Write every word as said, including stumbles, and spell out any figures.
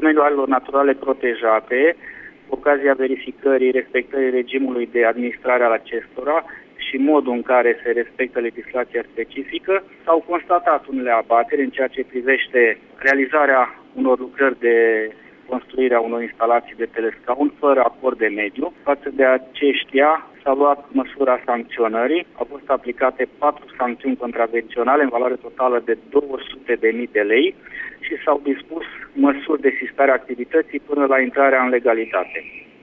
domeniul arilor naturale protejate, cu ocazia verificării respectării regimului de administrare al acestora și modul în care se respectă legislația specifică, s-au constatat unele abateri în ceea ce privește realizarea unor lucrări de construirea unor instalații de telescaun fără acord de mediu. Față de aceștia s-a luat măsura sancționării, au fost aplicate patru sancțiuni contravenționale în valoare totală de două sute de mii de lei și s-au dispus măsuri de sistare a activității până la intrarea în legalitate.